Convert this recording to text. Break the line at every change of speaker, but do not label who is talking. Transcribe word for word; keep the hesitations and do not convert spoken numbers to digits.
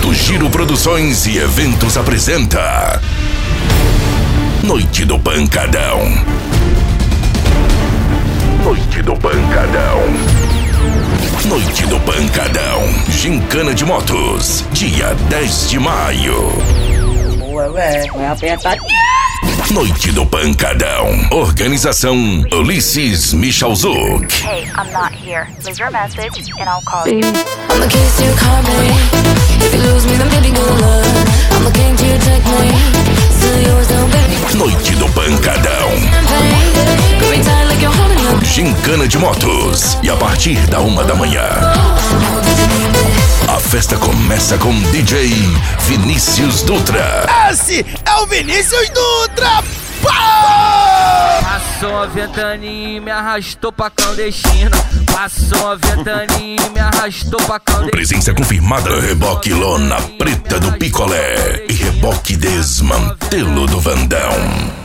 Alto Giro Produções e Eventos apresenta Noite do Pancadão. Noite do Pancadão. Noite do Pancadão. Gincana de Motos. Dia dez de maio.
Ué, ué, vai apertar.
Noite do Pancadão. Organização Ulisses Michalzuk.
Hey, I'm not here. Leave your message and I'll call you.
I'm the keys to your car, baby. If you lose me, then baby, good luck. I'm the king to your checkmate. Still yours now, baby.
Noite do Pancadão.
Grip me tight like you're holding your.
Gincana de Motos. E a partir da uma da manhã, a festa começa com D J Vinícius Dutra.
Esse é o Vinícius Dutra!
Passou a ventania e me arrastou pra clandestina. Passou a ventania e me arrastou pra clandestina.
Presença confirmada: reboque lona preta do picolé e reboque desmantelo do Vandão.